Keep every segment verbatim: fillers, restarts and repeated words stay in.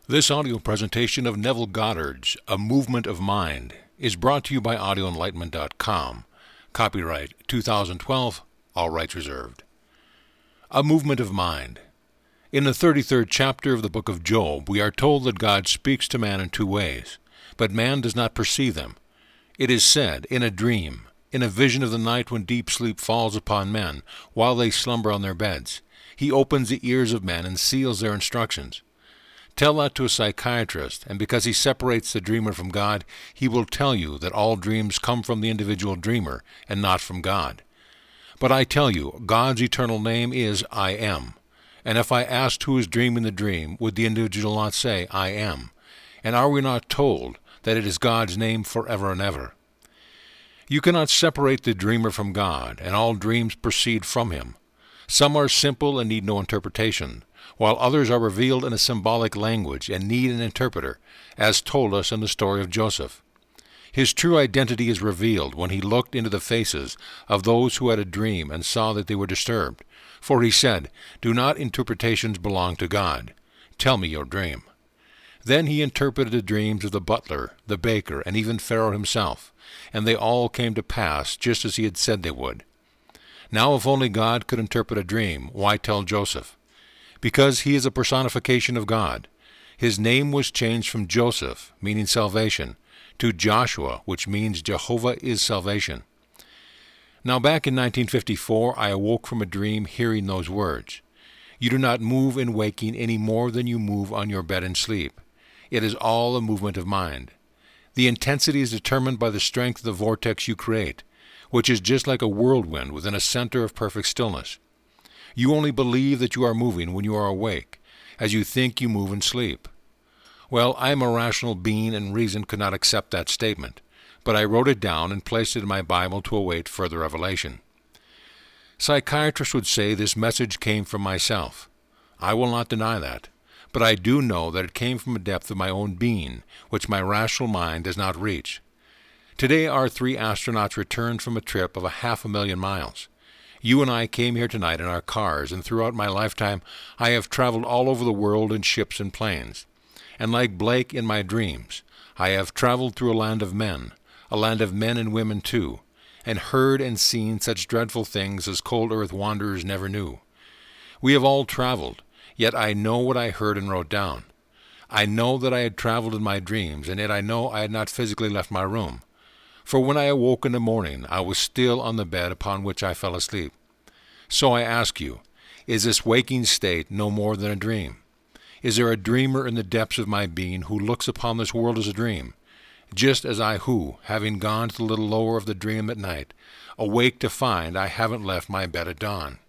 This audio presentation of Neville Goddard's A Movement of Mind is brought to you by audio enlightenment dot com. Copyright two thousand twelve, all rights reserved. A Movement of Mind. In the thirty-third chapter of the book of Job, we are told that God speaks to man in two ways, but man does not perceive them. It is said, in a dream, in a vision of the night when deep sleep falls upon men, while they slumber on their beds. He opens the ears of men and seals their instructions. Tell that to a psychiatrist, and because he separates the dreamer from God, he will tell you that all dreams come from the individual dreamer and not from God. But I tell you, God's eternal name is I Am. And if I asked who is dreaming the dream, would the individual not say, I am? And are we not told that it is God's name forever and ever? You cannot separate the dreamer from God, and all dreams proceed from him. Some are simple and need no interpretation, while others are revealed in a symbolic language and need an interpreter, as told us in the story of Joseph. His true identity is revealed when he looked into the faces of those who had a dream and saw that they were disturbed. For he said, Do not interpretations belong to God? Tell me your dream. Then he interpreted the dreams of the butler, the baker, and even Pharaoh himself, and they all came to pass just as he had said they would. Now if only God could interpret a dream, why tell Joseph? Because he is a personification of God. His name was changed from Joseph, meaning salvation, to Joshua, which means Jehovah is salvation. Now back in nineteen fifty-four, I awoke from a dream hearing those words. You do not move in waking any more than you move on your bed in sleep. It is all a movement of mind. The intensity is determined by the strength of the vortex you create, which is just like a whirlwind within a center of perfect stillness. You only believe that you are moving when you are awake, as you think you move in sleep. Well, I am a rational being, and reason could not accept that statement, but I wrote it down and placed it in my Bible to await further revelation. Psychiatrists would say this message came from myself. I will not deny that, but I do know that it came from a depth of my own being, which my rational mind does not reach. Today our three astronauts returned from a trip of a half a million miles. You and I came here tonight in our cars, and throughout my lifetime I have traveled all over the world in ships and planes. And like Blake in my dreams, I have traveled through a land of men, a land of men and women too, and heard and seen such dreadful things as cold earth wanderers never knew. We have all traveled, yet I know what I heard and wrote down. I know that I had traveled in my dreams, and yet I know I had not physically left my room. For when I awoke in the morning, I was still on the bed upon which I fell asleep. So I ask you, is this waking state no more than a dream? Is there a dreamer in the depths of my being who looks upon this world as a dream, just as I who, having gone to the little lower of the dream at night, awake to find I haven't left my bed at dawn?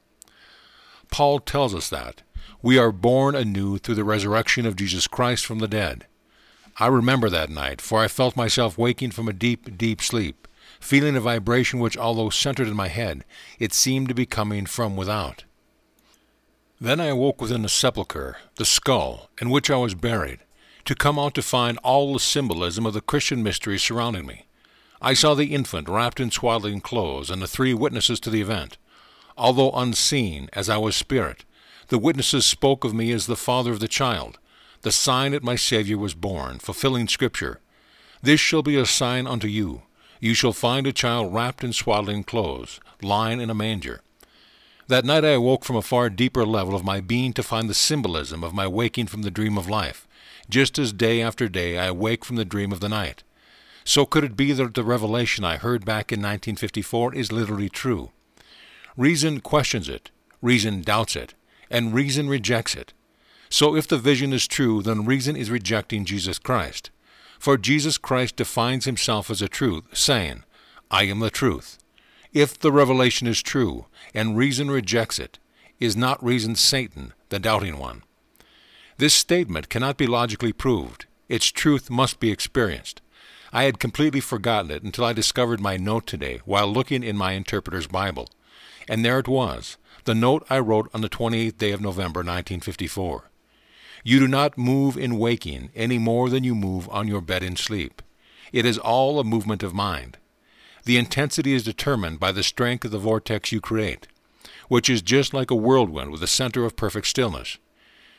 Paul tells us that we are born anew through the resurrection of Jesus Christ from the dead. I remember that night, for I felt myself waking from a deep, deep sleep, feeling a vibration which, although centered in my head, it seemed to be coming from without. Then I awoke within the sepulchre, the skull, in which I was buried, to come out to find all the symbolism of the Christian mysteries surrounding me. I saw the infant wrapped in swaddling clothes and the three witnesses to the event. Although unseen, as I was spirit, the witnesses spoke of me as the father of the child, the sign that my Savior was born, fulfilling Scripture. This shall be a sign unto you. You shall find a child wrapped in swaddling clothes, lying in a manger. That night I awoke from a far deeper level of my being to find the symbolism of my waking from the dream of life, just as day after day I awake from the dream of the night. So could it be that the revelation I heard back in nineteen fifty-four is literally true? Reason questions it, reason doubts it, and reason rejects it. So if the vision is true, then reason is rejecting Jesus Christ. For Jesus Christ defines himself as a truth, saying, I am the truth. If the revelation is true, and reason rejects it, is not reason Satan, the doubting one? This statement cannot be logically proved. Its truth must be experienced. I had completely forgotten it until I discovered my note today while looking in my interpreter's Bible. And there it was, the note I wrote on the twenty-eighth day of November, nineteen fifty-four. You do not move in waking any more than you move on your bed in sleep. It is all a movement of mind. The intensity is determined by the strength of the vortex you create, which is just like a whirlwind with a center of perfect stillness.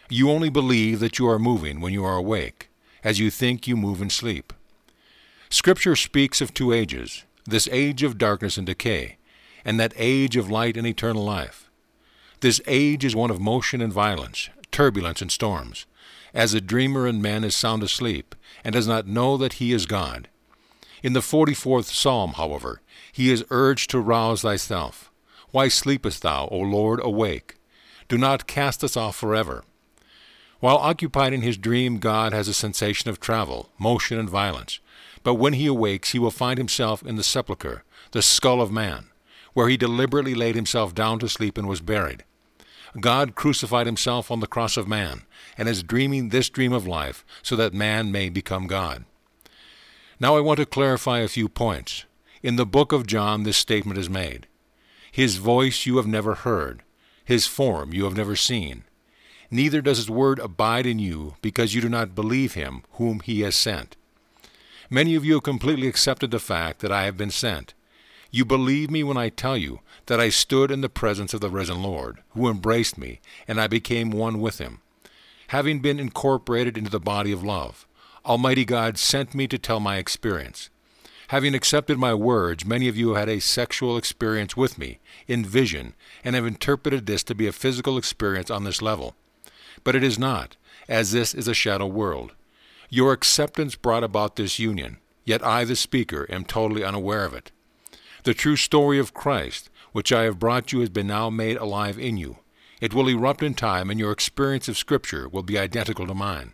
You only believe that you are moving when you are awake, as you think you move in sleep. Scripture speaks of two ages, this age of darkness and decay, and that age of light and eternal life. This age is one of motion and violence, turbulence and storms, as a dreamer in man is sound asleep, and does not know that he is God. In the forty-fourth Psalm, however, he is urged to rouse thyself. Why sleepest thou, O Lord, awake? Do not cast us off forever. While occupied in his dream, God has a sensation of travel, motion, and violence. But when he awakes, he will find himself in the sepulchre, the skull of man, where he deliberately laid himself down to sleep and was buried. God crucified himself on the cross of man, and is dreaming this dream of life so that man may become God. Now I want to clarify a few points. In the book of John, this statement is made. His voice you have never heard. His form you have never seen. Neither does his word abide in you, because you do not believe him whom he has sent. Many of you have completely accepted the fact that I have been sent. You believe me when I tell you that I stood in the presence of the risen Lord, who embraced me, and I became one with him. Having been incorporated into the body of love, Almighty God sent me to tell my experience. Having accepted my words, many of you have had a sexual experience with me, in vision, and have interpreted this to be a physical experience on this level. But it is not, as this is a shadow world. Your acceptance brought about this union, yet I, the speaker, am totally unaware of it. The true story of Christ, which I have brought you, has been now made alive in you. It will erupt in time, and your experience of Scripture will be identical to mine.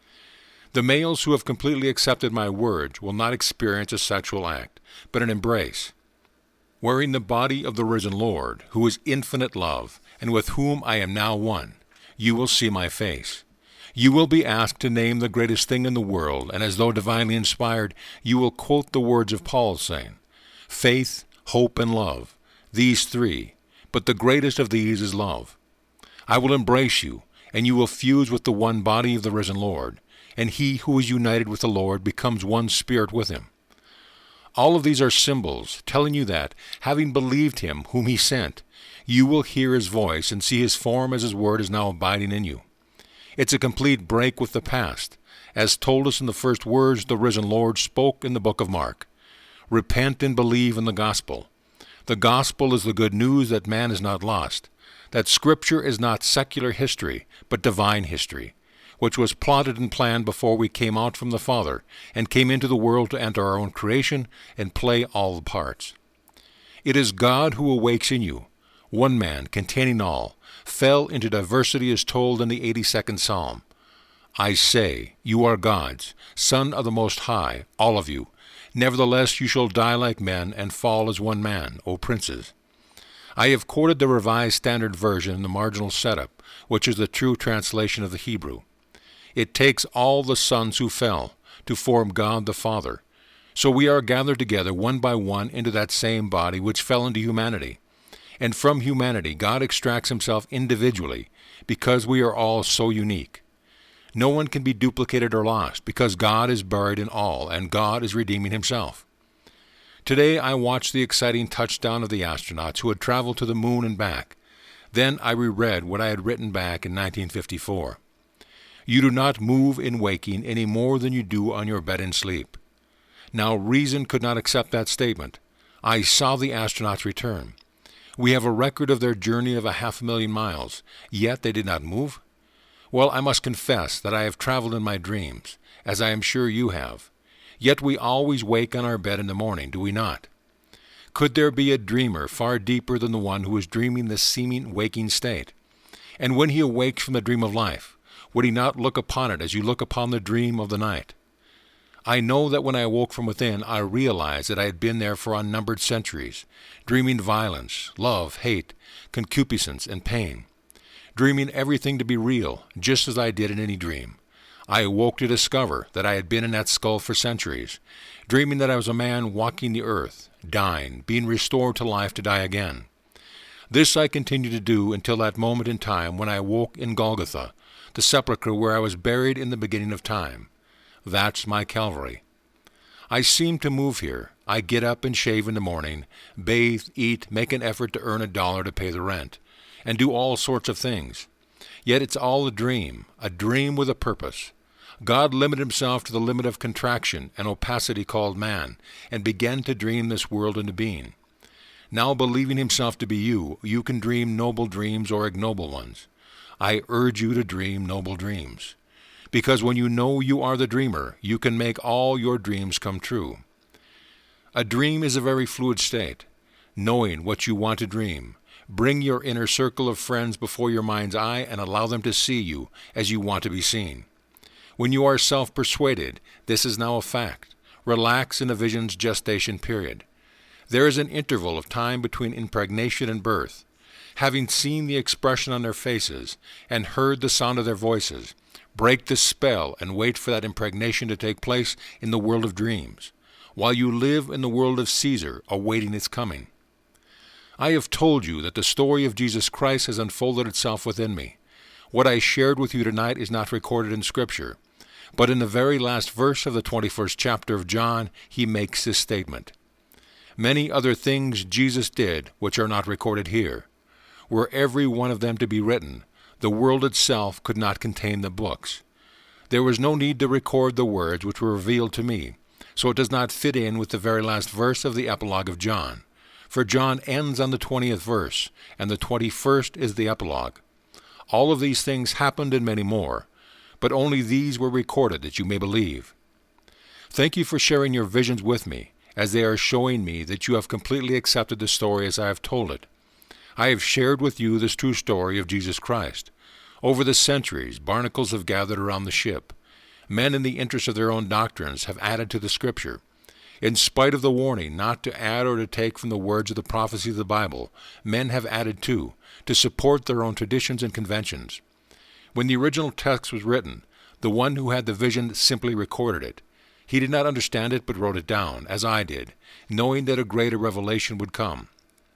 The males who have completely accepted my words will not experience a sexual act, but an embrace. Wearing the body of the risen Lord, who is infinite love, and with whom I am now one, you will see my face. You will be asked to name the greatest thing in the world, and as though divinely inspired, you will quote the words of Paul, saying, faith, hope, and love, these three, but the greatest of these is love. I will embrace you, and you will fuse with the one body of the risen Lord, and he who is united with the Lord becomes one spirit with him. All of these are symbols telling you that, having believed him whom he sent, you will hear his voice and see his form as his word is now abiding in you. It's a complete break with the past, as told us in the first words the risen Lord spoke in the book of Mark. Repent and believe in the gospel. The gospel is the good news that man is not lost, that Scripture is not secular history, but divine history, which was plotted and planned before we came out from the Father and came into the world to enter our own creation and play all the parts. It is God who awakes in you, one man containing all, fell into diversity as told in the eighty-second Psalm. I say, you are God's, Son of the Most High, all of you. Nevertheless you shall die like men and fall as one man, O princes. I have quoted the Revised Standard Version in the marginal setup, which is the true translation of the Hebrew. It takes all the sons who fell to form God the Father. So we are gathered together one by one into that same body which fell into humanity. And from humanity God extracts himself individually, because we are all so unique. No one can be duplicated or lost, because God is buried in all, and God is redeeming himself. Today I watched the exciting touchdown of the astronauts who had traveled to the moon and back. Then I reread what I had written back in nineteen fifty-four. You do not move in waking any more than you do on your bed in sleep. Now reason could not accept that statement. I saw the astronauts return. We have a record of their journey of a half a million miles, yet they did not move. Well, I must confess that I have traveled in my dreams, as I am sure you have. Yet we always wake on our bed in the morning, do we not? Could there be a dreamer far deeper than the one who is dreaming this seeming waking state? And when he awakes from the dream of life, would he not look upon it as you look upon the dream of the night? I know that when I awoke from within, I realized that I had been there for unnumbered centuries, dreaming violence, love, hate, concupiscence, and pain, dreaming everything to be real, just as I did in any dream. I awoke to discover that I had been in that skull for centuries, dreaming that I was a man walking the earth, dying, being restored to life to die again. This I continued to do until that moment in time when I awoke in Golgotha, the sepulchre where I was buried in the beginning of time. That's my Calvary. I seem to move here. I get up and shave in the morning, bathe, eat, make an effort to earn a dollar to pay the rent, and do all sorts of things. Yet it's all a dream, a dream with a purpose. God limited himself to the limit of contraction and opacity called man, and began to dream this world into being. Now, believing himself to be you, you can dream noble dreams or ignoble ones. I urge you to dream noble dreams. Because when you know you are the dreamer, you can make all your dreams come true. A dream is a very fluid state. Knowing what you want to dream, bring your inner circle of friends before your mind's eye and allow them to see you as you want to be seen. When you are self-persuaded, this is now a fact. Relax in a vision's gestation period. There is an interval of time between impregnation and birth. Having seen the expression on their faces and heard the sound of their voices, break the spell and wait for that impregnation to take place in the world of dreams, while you live in the world of Caesar, awaiting its coming. I have told you that the story of Jesus Christ has unfolded itself within me. What I shared with you tonight is not recorded in Scripture, but in the very last verse of the twenty-first chapter of John, he makes this statement. Many other things Jesus did which are not recorded here. Were every one of them to be written, the world itself could not contain the books. There was no need to record the words which were revealed to me, so it does not fit in with the very last verse of the epilogue of John. For John ends on the twentieth verse, and the twenty-first is the epilogue. All of these things happened and many more, but only these were recorded that you may believe. Thank you for sharing your visions with me, as they are showing me that you have completely accepted the story as I have told it. I have shared with you this true story of Jesus Christ. Over the centuries, barnacles have gathered around the ship. Men in the interest of their own doctrines have added to the Scripture. In spite of the warning not to add or to take from the words of the prophecy of the Bible, men have added too, to support their own traditions and conventions. When the original text was written, the one who had the vision simply recorded it. He did not understand it but wrote it down, as I did, knowing that a greater revelation would come.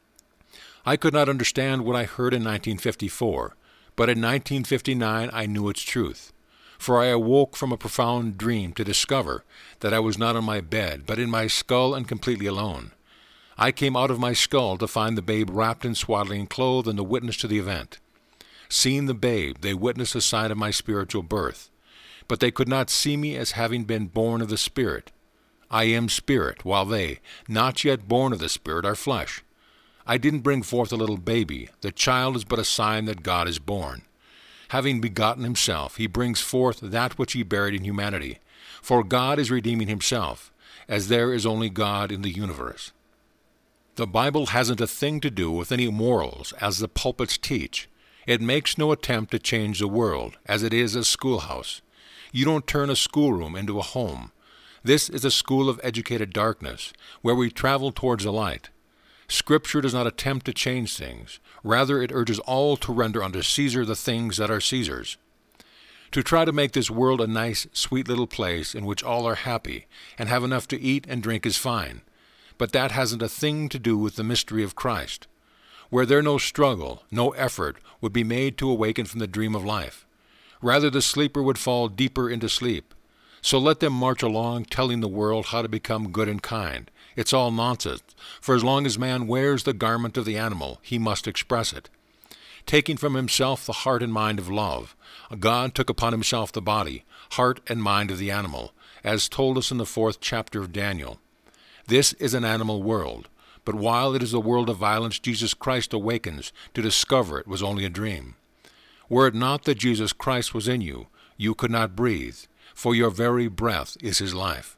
I could not understand what I heard in nineteen fifty-four, but in nineteen fifty-nine I knew its truth. For I awoke from a profound dream to discover that I was not on my bed, but in my skull and completely alone. I came out of my skull to find the babe wrapped in swaddling clothes and the witness to the event. Seeing the babe, they witnessed the sign of my spiritual birth. But they could not see me as having been born of the Spirit. I am Spirit, while they, not yet born of the Spirit, are flesh. I didn't bring forth a little baby. The child is but a sign that God is born. Having begotten himself, he brings forth that which he buried in humanity. For God is redeeming himself, as there is only God in the universe. The Bible hasn't a thing to do with any morals, as the pulpits teach. It makes no attempt to change the world, as it is a schoolhouse. You don't turn a schoolroom into a home. This is a school of educated darkness, where we travel towards the light. Scripture does not attempt to change things. Rather, it urges all to render unto Caesar the things that are Caesar's. To try to make this world a nice, sweet little place in which all are happy and have enough to eat and drink is fine. But that hasn't a thing to do with the mystery of Christ. Where there no struggle, no effort would be made to awaken from the dream of life. Rather, the sleeper would fall deeper into sleep. So let them march along telling the world how to become good and kind. It's all nonsense, for as long as man wears the garment of the animal, he must express it. Taking from himself the heart and mind of love, God took upon himself the body, heart, and mind of the animal, as told us in the fourth chapter of Daniel. This is an animal world, but while it is the world of violence, Jesus Christ awakens to discover it was only a dream. Were it not that Jesus Christ was in you, you could not breathe, for your very breath is his life.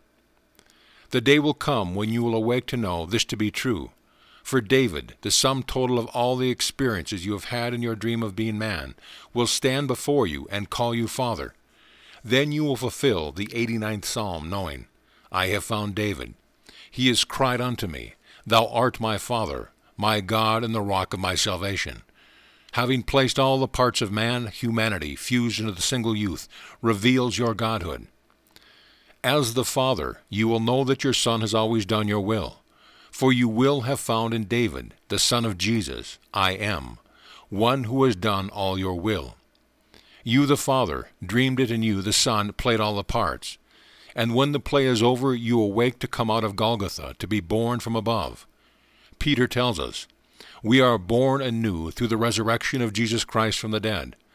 The day will come when you will awake to know this to be true. For David, the sum total of all the experiences you have had in your dream of being man, will stand before you and call you Father. Then you will fulfill the eighty-ninth Psalm, knowing, I have found David. He has cried unto me, Thou art my Father, my God and the rock of my salvation. Having placed all the parts of man, humanity, fused into the single youth, reveals your godhood. As the Father, you will know that your Son has always done your will. For you will have found in David, the son of Jesus, I am, one who has done all your will. You, the Father, dreamed it, and you, the Son, played all the parts. And when the play is over, you awake to come out of Golgotha, to be born from above. Peter tells us, we are born anew through the resurrection of Jesus Christ from the dead.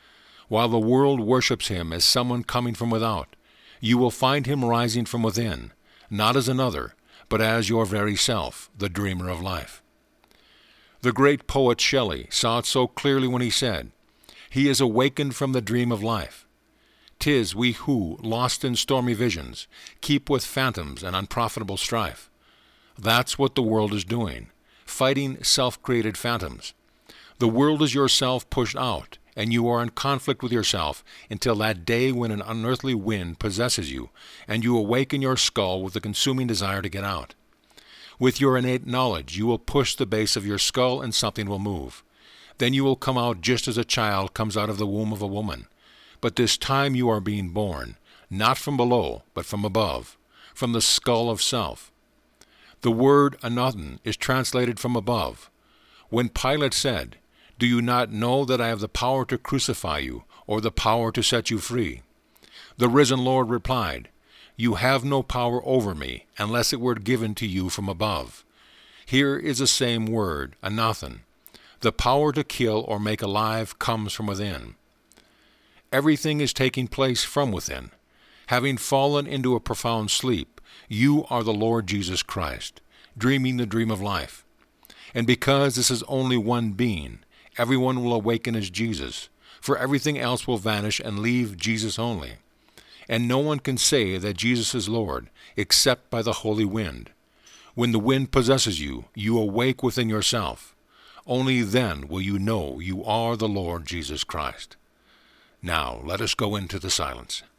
While the world worships him as someone coming from without, you will find him rising from within, not as another, but as your very self, the dreamer of life. The great poet Shelley saw it so clearly when he said, "He is awakened from the dream of life. 'Tis we who, lost in stormy visions, keep with phantoms and unprofitable strife. That's what the world is doing, fighting self-created phantoms. The world is yourself pushed out, and you are in conflict with yourself until that day when an unearthly wind possesses you, and you awaken your skull with a consuming desire to get out. With your innate knowledge, you will push the base of your skull and something will move. Then you will come out just as a child comes out of the womb of a woman. But this time you are being born, not from below, but from above, from the skull of self. The word anothen is translated from above. When Pilate said, 'Do you not know that I have the power to crucify you, or the power to set you free?' the risen Lord replied, 'You have no power over me, unless it were given to you from above.' Here is the same word, anothen. The power to kill or make alive comes from within. Everything is taking place from within. Having fallen into a profound sleep, you are the Lord Jesus Christ, dreaming the dream of life. And because this is only one being, everyone will awaken as Jesus, for everything else will vanish and leave Jesus only. And no one can say that Jesus is Lord, except by the holy wind. When the wind possesses you, you awake within yourself. Only then will you know you are the Lord Jesus Christ. Now let us go into the silence.